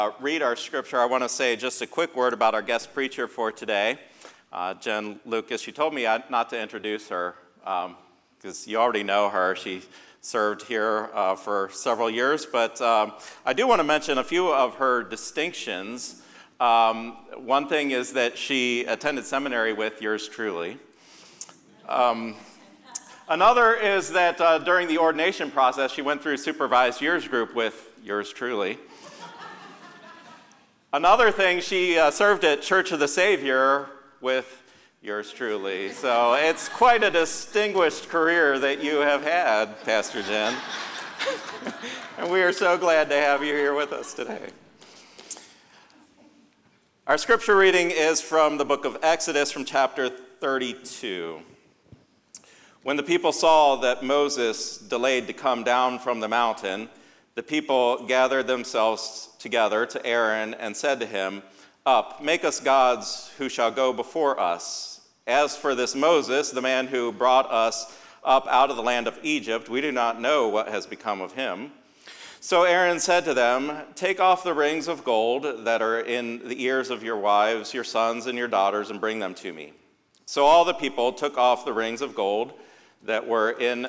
Read our scripture, I want to say just a quick word about our guest preacher for today. Jen Lucas, she told me not to introduce her because you already know her. She served here for several years, but I do want to mention a few of her distinctions. One thing is that she attended seminary with yours truly. Another is that during the ordination process, she went through supervised years group with yours truly. Another thing, she served at Church of the Savior with yours truly. So it's quite a distinguished career that you have had, Pastor Jen. And we are so glad to have you here with us today. Our scripture reading is from the book of Exodus from chapter 32. When the people saw that Moses delayed to come down from the mountain, the people gathered themselves together to Aaron and said to him, "Up, make us gods who shall go before us. As for this Moses, the man who brought us up out of the land of Egypt, we do not know what has become of him." So Aaron said to them, "Take off the rings of gold that are in the ears of your wives, your sons, and your daughters, and bring them to me." So all the people took off the rings of gold that were in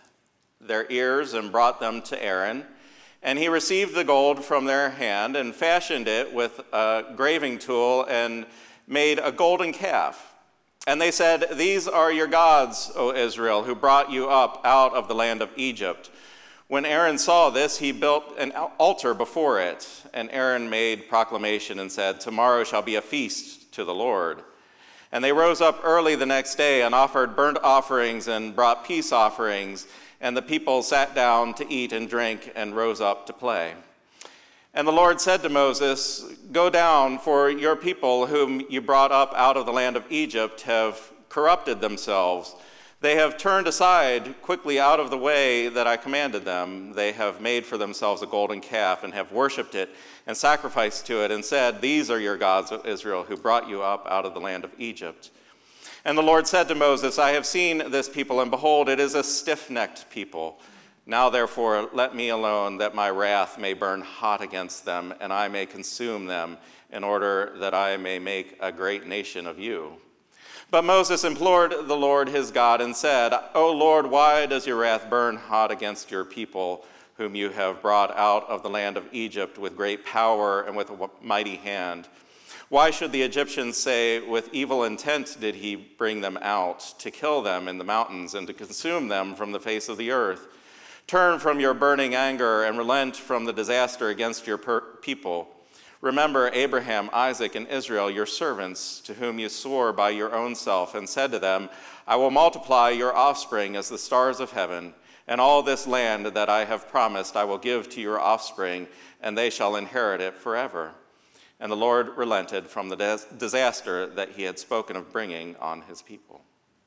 their ears and brought them to Aaron. And he received the gold from their hand and fashioned it with a graving tool and made a golden calf. And they said, "These are your gods, O Israel, who brought you up out of the land of Egypt." When Aaron saw this, he built an altar before it. And Aaron made proclamation and said, "Tomorrow shall be a feast to the Lord." And they rose up early the next day and offered burnt offerings and brought peace offerings. And the people sat down to eat and drink and rose up to play. And the Lord said to Moses, "Go down, for your people whom you brought up out of the land of Egypt have corrupted themselves. They have turned aside quickly out of the way that I commanded them. They have made for themselves a golden calf and have worshipped it and sacrificed to it and said, 'These are your gods, O Israel, who brought you up out of the land of Egypt.' And the Lord said to Moses, 'I have seen this people, and behold, it is a stiff-necked people. Now therefore let me alone, that my wrath may burn hot against them, and I may consume them, in order that I may make a great nation of you.' But Moses implored the Lord his God and said, 'O Lord, why does your wrath burn hot against your people, whom you have brought out of the land of Egypt with great power and with a mighty hand? Why should the Egyptians say, with evil intent did he bring them out, to kill them in the mountains and to consume them from the face of the earth? Turn from your burning anger and relent from the disaster against your people. Remember Abraham, Isaac, and Israel, your servants, to whom you swore by your own self and said to them, 'I will multiply your offspring as the stars of heaven, and all this land that I have promised I will give to your offspring, and they shall inherit it forever.' And the Lord relented from the disaster that he had spoken of bringing on his people."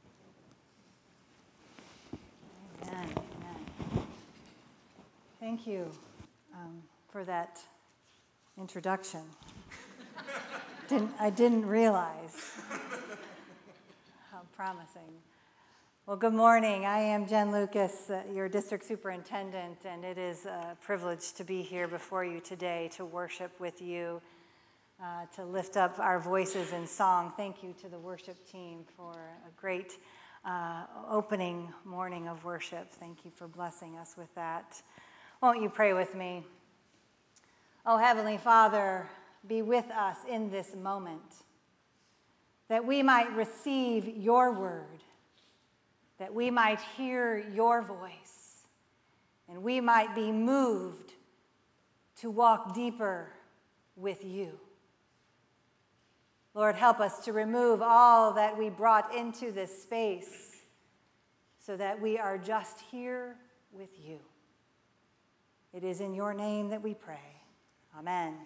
Amen. Amen. Thank you for that introduction. I didn't realize how promising. Well, good morning. I am Jen Lucas, your district superintendent, and it is a privilege to be here before you today to worship with you. To lift up our voices in song. Thank you to the worship team for a great opening morning of worship. Thank you for blessing us with that. Won't you pray with me? Oh, Heavenly Father, be with us in this moment, that we might receive your word, that we might hear your voice, and we might be moved to walk deeper with you. Lord, help us to remove all that we brought into this space so that we are just here with you. It is in your name that we pray. Amen.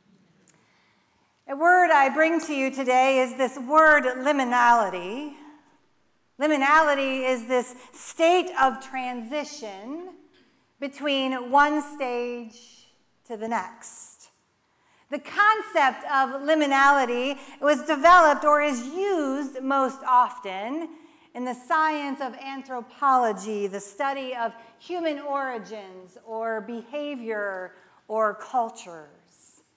A word I bring to you today is this word liminality. Liminality is this state of transition between one stage to the next. The concept of liminality was developed or is used most often in the science of anthropology, the study of human origins or behavior or cultures.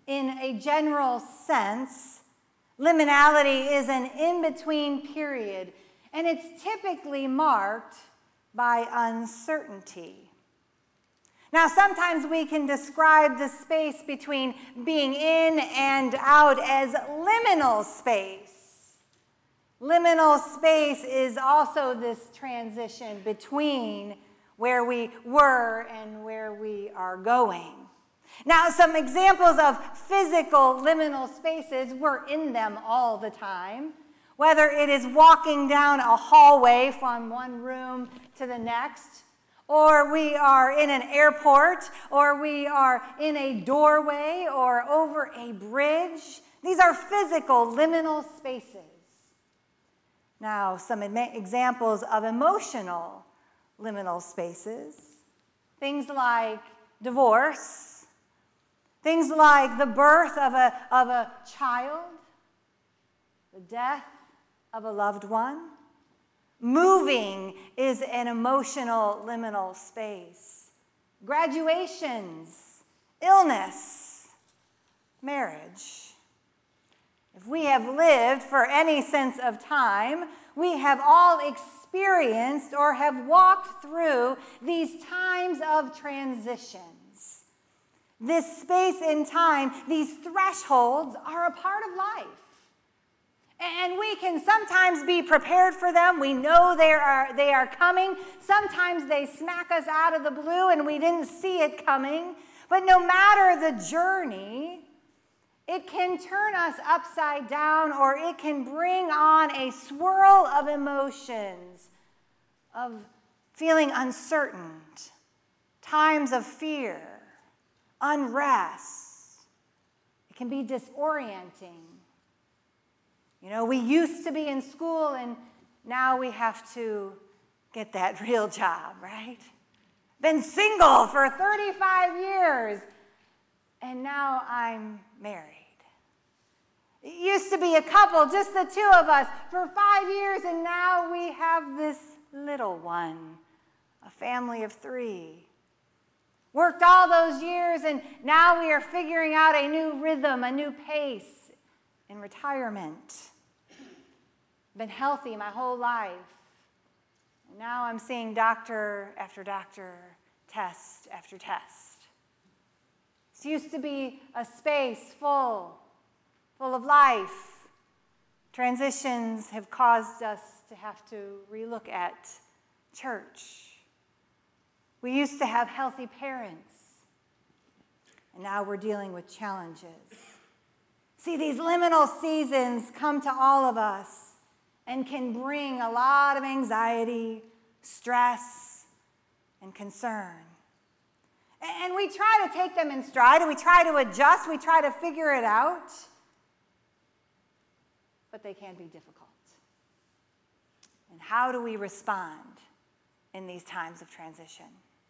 In a general sense, liminality is an in-between period, and it's typically marked by uncertainty. Now, sometimes we can describe the space between being in and out as liminal space. Liminal space is also this transition between where we were and where we are going. Now, some examples of physical liminal spaces, we're in them all the time. Whether it is walking down a hallway from one room to the next, or we are in an airport, or we are in a doorway, or over a bridge. These are physical liminal spaces. Now, some examples of emotional liminal spaces. Things like divorce. Things like the birth of a child. The death of a loved one. Moving is an emotional liminal space. Graduations, illness, marriage. If we have lived for any sense of time, we have all experienced or have walked through these times of transitions. This space in time, these thresholds are a part of life. And we can sometimes be prepared for them. We know they are coming. Sometimes they smack us out of the blue and we didn't see it coming. But no matter the journey, it can turn us upside down, or it can bring on a swirl of emotions, of feeling uncertain, times of fear, unrest. It can be disorienting. You know, we used to be in school, and now we have to get that real job, right? Been single for 35 years, and now I'm married. It used to be a couple, just the two of us, for 5 years, and now we have this little one, a family of 3. Worked all those years, and now we are figuring out a new rhythm, a new pace in retirement. Been healthy my whole life. And now I'm seeing doctor after doctor, test after test. This used to be a space full of life. Transitions have caused us to have to relook at church. We used to have healthy parents, and now we're dealing with challenges. See, these liminal seasons come to all of us and can bring a lot of anxiety, stress, and concern. And we try to take them in stride, and we try to adjust, we try to figure it out, but they can be difficult. And how do we respond in these times of transition?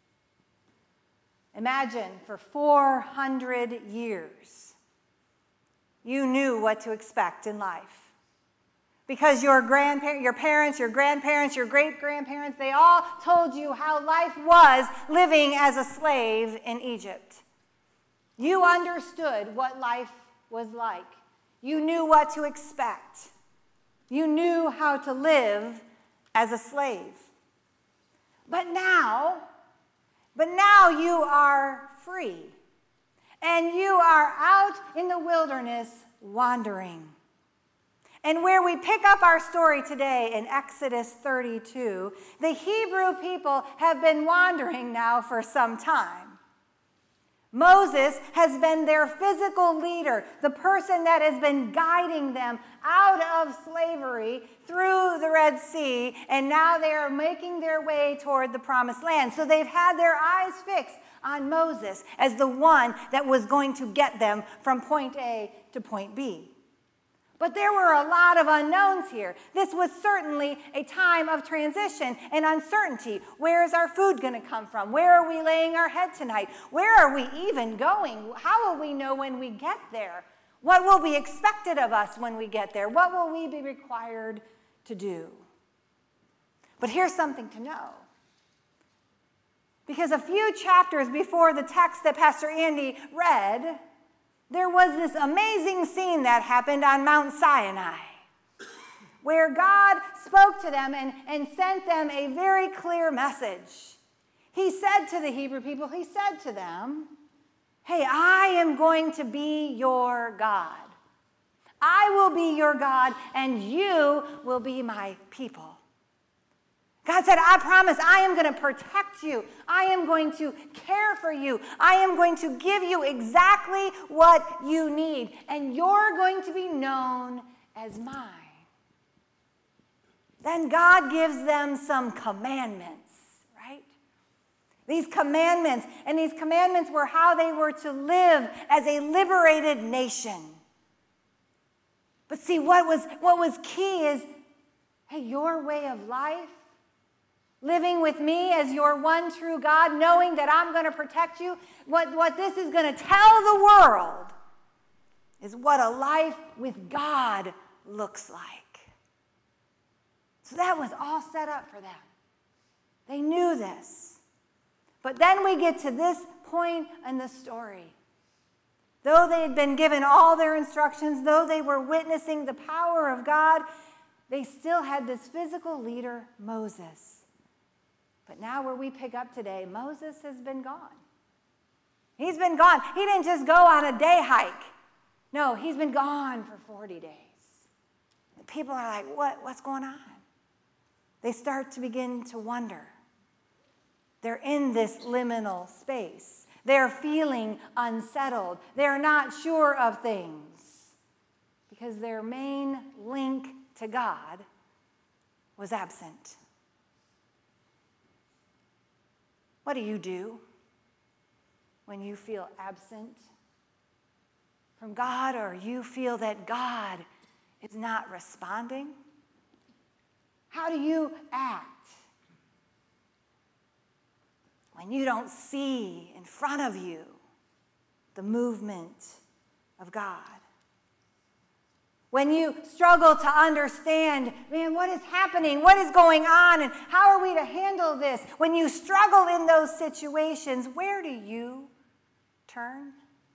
Imagine for 400 years, you knew what to expect in life. Because your parents, your grandparents, your great-grandparents, they all told you how life was living as a slave in Egypt. You understood what life was like. You knew what to expect. You knew how to live as a slave. But now you are free. And you are out in the wilderness wandering. And where we pick up our story today in Exodus 32, the Hebrew people have been wandering now for some time. Moses has been their physical leader, the person that has been guiding them out of slavery through the Red Sea, and now they are making their way toward the Promised Land. So they've had their eyes fixed on Moses as the one that was going to get them from point A to point B. But there were a lot of unknowns here. This was certainly a time of transition and uncertainty. Where is our food going to come from? Where are we laying our head tonight? Where are we even going? How will we know when we get there? What will be expected of us when we get there? What will we be required to do? But here's something to know. Because a few chapters before the text that Pastor Andy read, there was this amazing scene that happened on Mount Sinai, where God spoke to them and sent them a very clear message. He said to the Hebrew people, he said to them, hey, I am going to be your God. I will be your God, and you will be my people. God said, I promise I am going to protect you. I am going to care for you. I am going to give you exactly what you need, and you're going to be known as mine. Then God gives them some commandments, right? These commandments were how they were to live as a liberated nation. But see, what was key is, hey, your way of life, living with me as your one true God, knowing that I'm going to protect you, what this is going to tell the world is what a life with God looks like. So that was all set up for them. They knew this. But then we get to this point in the story. Though they had been given all their instructions, though they were witnessing the power of God, they still had this physical leader, Moses. But now where we pick up today, Moses has been gone. He's been gone. He didn't just go on a day hike. No, he's been gone for 40 days. The people are like, what's going on? They start to begin to wonder. They're in this liminal space. They're feeling unsettled. They're not sure of things because their main link to God was absent. What do you do when you feel absent from God, or you feel that God is not responding? How do you act when you don't see in front of you the movement of God? When you struggle to understand, man, what is happening? What is going on? And how are we to handle this? When you struggle in those situations, where do you turn?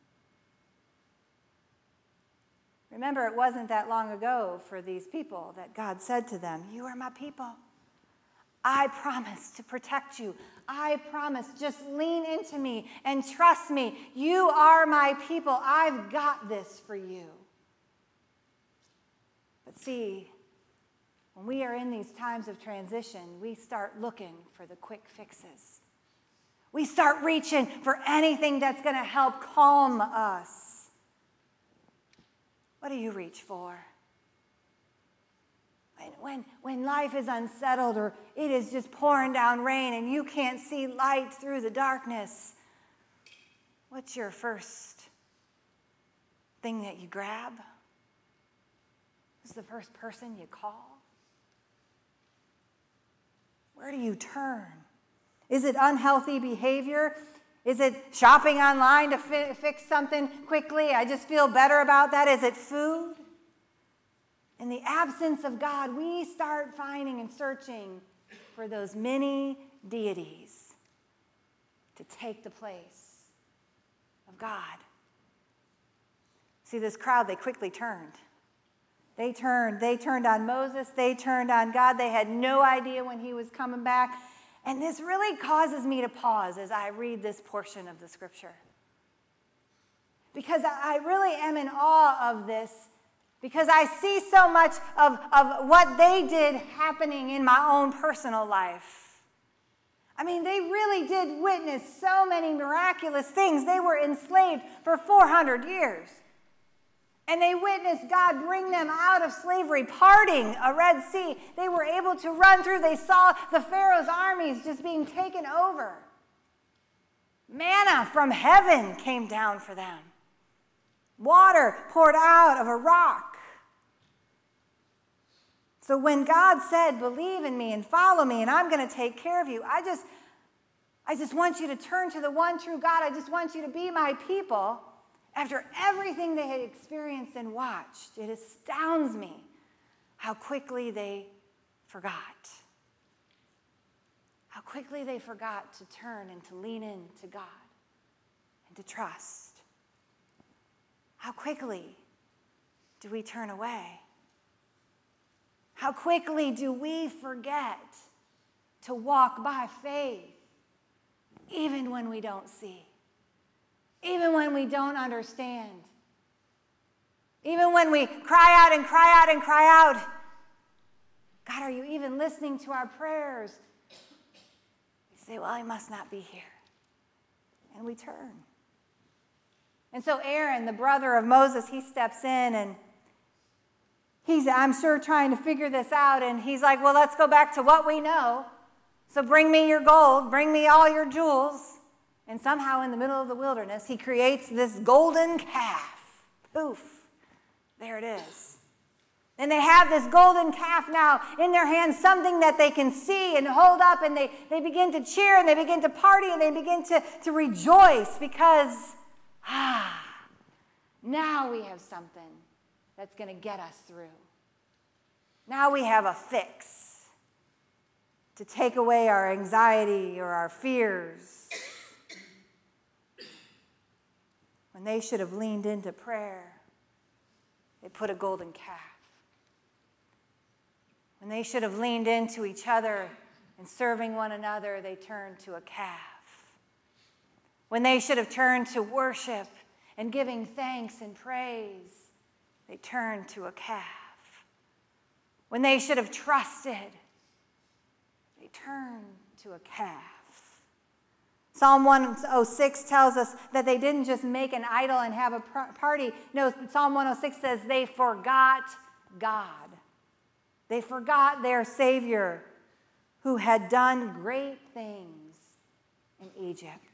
Remember, it wasn't that long ago for these people that God said to them, you are my people. I promise to protect you. I promise, just lean into me and trust me. You are my people. I've got this for you. But see, when we are in these times of transition, we start looking for the quick fixes. We start reaching for anything that's going to help calm us. What do you reach for? When life is unsettled or it is just pouring down rain and you can't see light through the darkness, what's your first thing that you grab? Who's the first person you call? Where do you turn? Is it unhealthy behavior? Is it shopping online to fix something quickly? I just feel better about that. Is it food? In the absence of God, we start finding and searching for those mini deities to take the place of God. See, this crowd, they quickly turned. They turned on Moses. They turned on God. They had no idea when he was coming back. And this really causes me to pause as I read this portion of the scripture. Because I really am in awe of this, because I see so much of what they did happening in my own personal life. I mean, they really did witness so many miraculous things. They were enslaved for 400 years. And they witnessed God bring them out of slavery, parting a Red Sea. They were able to run through. They saw the Pharaoh's armies just being taken over. Manna from heaven came down for them. Water poured out of a rock. So when God said, believe in me and follow me and I'm going to take care of you, I just want you to turn to the one true God. I just want you to be my people. After everything they had experienced and watched, it astounds me how quickly they forgot. How quickly they forgot to turn and to lean in to God and to trust. how quickly do we turn away? How quickly do we forget to walk by faith, even when we don't see, even when we don't understand, even when we cry out and cry out and cry out, God, are you even listening to our prayers? We say, well, he must not be here. And we turn. And so Aaron, the brother of Moses, he steps in and he's, I'm sure, trying to figure this out. And he's like, well, let's go back to what we know. So bring me your gold, bring me all your jewels. And somehow in the middle of the wilderness, he creates this golden calf. Poof, there it is. And they have this golden calf now in their hands, something that they can see and hold up, and they begin to cheer, and they begin to party, and they begin to rejoice because, now we have something that's going to get us through. Now we have a fix to take away our anxiety or our fears. When they should have leaned into prayer, they put a golden calf. When they should have leaned into each other and serving one another, they turned to a calf. When they should have turned to worship and giving thanks and praise, they turned to a calf. When they should have trusted, they turned to a calf. Psalm 106 tells us that they didn't just make an idol and have a party. No, Psalm 106 says they forgot God. They forgot their Savior who had done great things in Egypt.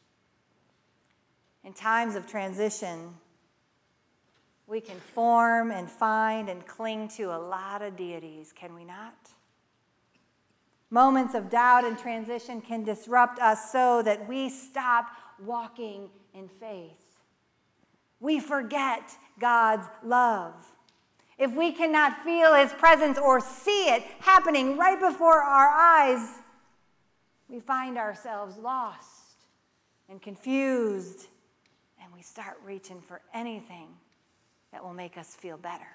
In times of transition, we can form and find and cling to a lot of deities, can we not? Moments of doubt and transition can disrupt us so that we stop walking in faith. We forget God's love. If we cannot feel his presence or see it happening right before our eyes, we find ourselves lost and confused, and we start reaching for anything that will make us feel better.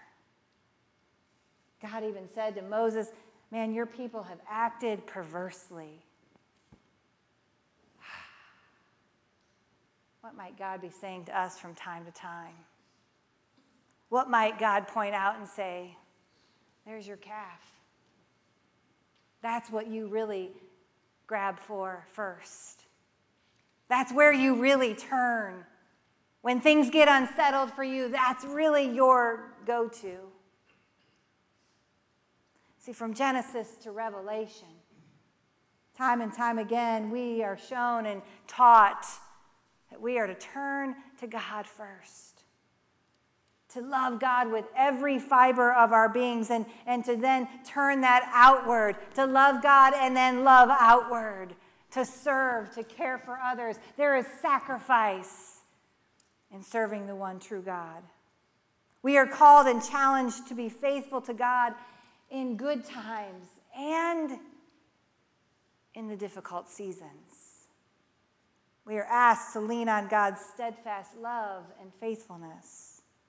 God even said to Moses, man, your people have acted perversely. What might God be saying to us from time to time? What might God point out and say, there's your calf. That's what you really grab for first. That's where you really turn. When things get unsettled for you, that's really your go-to. See, from Genesis to Revelation, time and time again, we are shown and taught that we are to turn to God first. To love God with every fiber of our beings and to then turn that outward. To love God and then love outward. To serve, to care for others. There is sacrifice in serving the one true God. We are called and challenged to be faithful to God in good times and in the difficult seasons. We are asked to lean on God's steadfast love and faithfulness.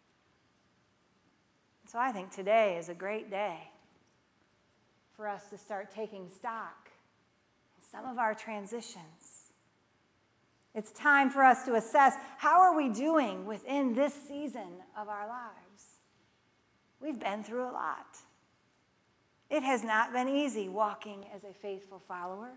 So I think today is a great day for us to start taking stock in some of our transitions. It's time for us to assess, how are we doing within this season of our lives? We've been through a lot. It has not been easy walking as a faithful follower.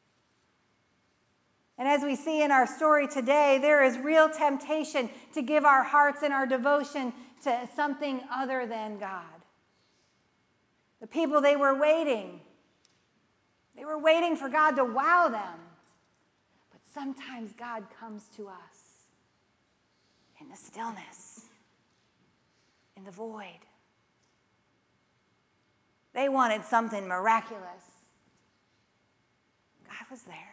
And as we see in our story today, there is real temptation to give our hearts and our devotion to something other than God. The people, they were waiting. They were waiting for God to wow them. But sometimes God comes to us in the stillness, in the void. They wanted something miraculous. God was there.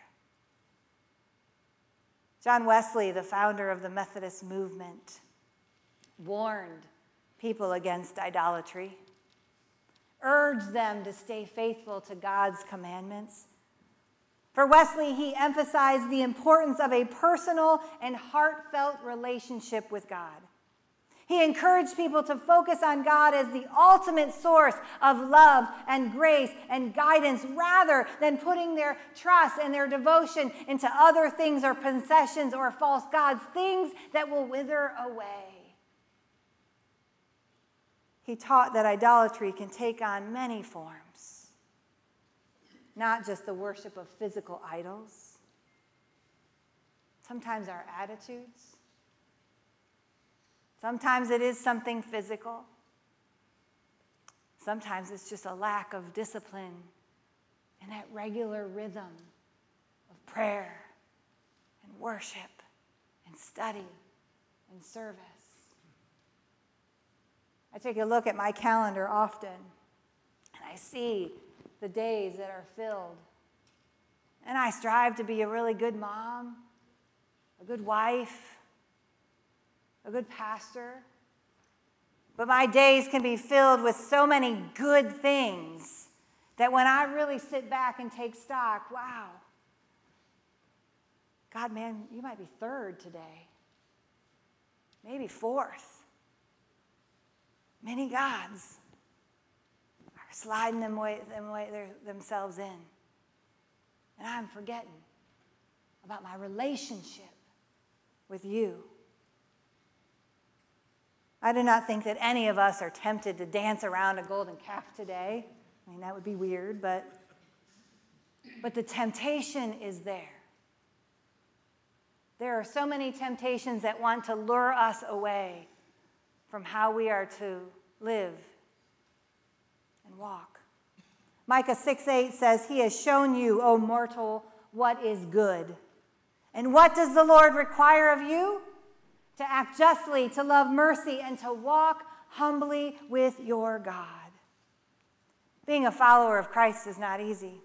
John Wesley, the founder of the Methodist movement, warned people against idolatry, urged them to stay faithful to God's commandments. For Wesley, he emphasized the importance of a personal and heartfelt relationship with God. He encouraged people to focus on God as the ultimate source of love and grace and guidance rather than putting their trust and their devotion into other things or possessions or false gods, things that will wither away. He taught that idolatry can take on many forms, not just the worship of physical idols. Sometimes our attitudes. Sometimes it is something physical. Sometimes it's just a lack of discipline and that regular rhythm of prayer and worship and study and service. I take a look at my calendar often, and I see the days that are filled. And I strive to be a really good mom, a good wife, a good pastor. But my days can be filled with so many good things that when I really sit back and take stock, wow, God, man, you might be third today, maybe fourth. Many gods are sliding themselves in. And I'm forgetting about my relationship with you. I do not think that any of us are tempted to dance around a golden calf today. I mean, that would be weird, but the temptation is there. There are so many temptations that want to lure us away from how we are to live and walk. Micah 6:8 says, "He has shown you, O mortal, what is good. And what does the Lord require of you? To act justly, to love mercy, and to walk humbly with your God." Being a follower of Christ is not easy.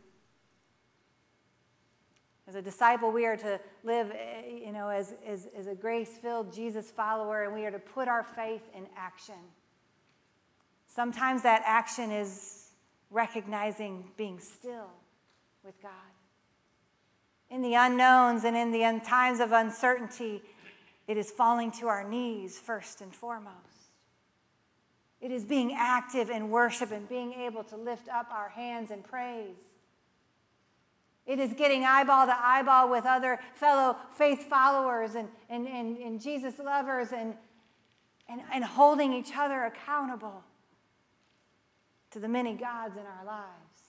As a disciple, we are to live, as a grace-filled Jesus follower, and we are to put our faith in action. Sometimes that action is recognizing being still with God. In the unknowns and in the times of uncertainty, it is falling to our knees first and foremost. It is being active in worship and being able to lift up our hands in praise. It is getting eyeball to eyeball with other fellow faith followers and Jesus lovers and holding each other accountable to the many gods in our lives.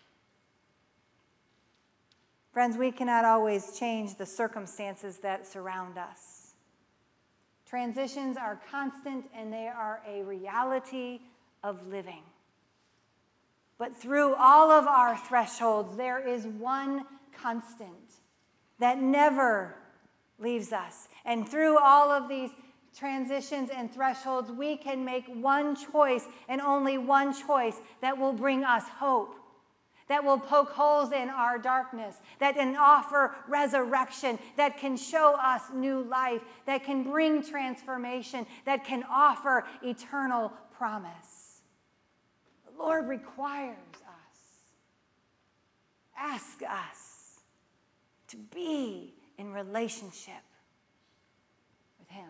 Friends, we cannot always change the circumstances that surround us. Transitions are constant and they are a reality of living. But through all of our thresholds, there is one constant that never leaves us. And through all of these transitions and thresholds, we can make one choice and only one choice that will bring us hope, that will poke holes in our darkness, that can offer resurrection, that can show us new life, that can bring transformation, that can offer eternal promise. The Lord requires us, asks us to be in relationship with Him.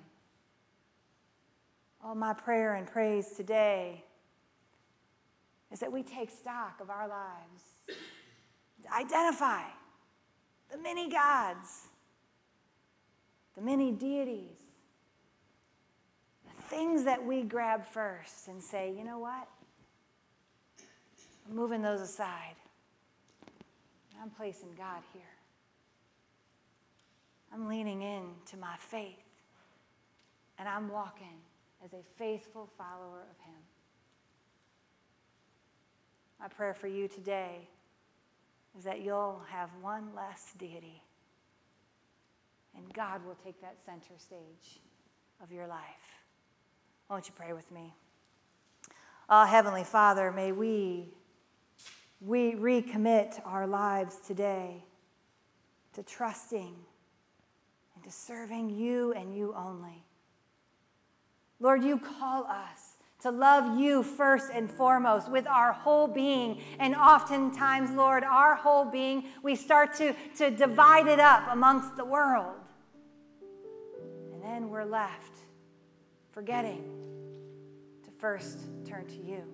Oh, my prayer and praise today is that we take stock of our lives, identify the many gods, the many deities, the things that we grab first and say, you know what? I'm moving those aside. I'm placing God here. I'm leaning into my faith, and I'm walking as a faithful follower of Him. My prayer for you today is that you'll have one less deity, and God will take that center stage of your life. Won't you pray with me? Oh, Heavenly Father, may we recommit our lives today to trusting and to serving you and you only. Lord, you call us to love you first and foremost with our whole being. And oftentimes, Lord, our whole being, we start to divide it up amongst the world. And then we're left forgetting to first turn to you.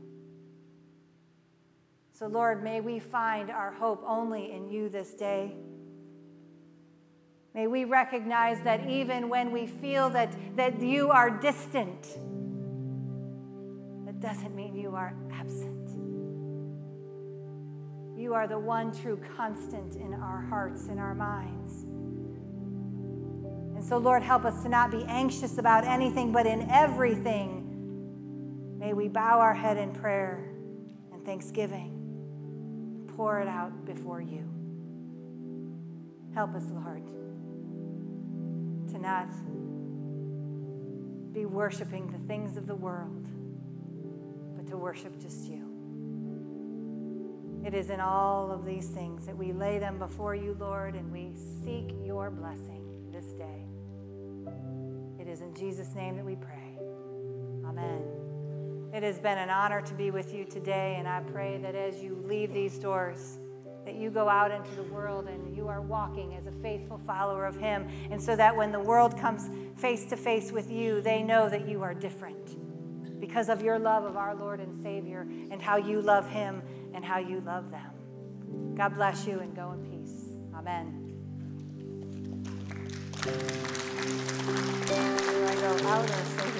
So, Lord, may we find our hope only in you this day. May we recognize that even when we feel that you are distant, that doesn't mean you are absent. You are the one true constant in our hearts, in our minds. And so, Lord, help us to not be anxious about anything, but in everything, may we bow our head in prayer and thanksgiving, pour it out before you. Help us, Lord, to not be worshiping the things of the world, but to worship just you. It is in all of these things that we lay them before you, Lord, and we seek your blessing this day. It is in Jesus' name that we pray. Amen. It has been an honor to be with you today, and I pray that as you leave these doors, that you go out into the world and you are walking as a faithful follower of him, and so that when the world comes face to face with you, they know that you are different because of your love of our Lord and Savior and how you love him and how you love them. God bless you, and go in peace. Amen. Do I go out or stay here?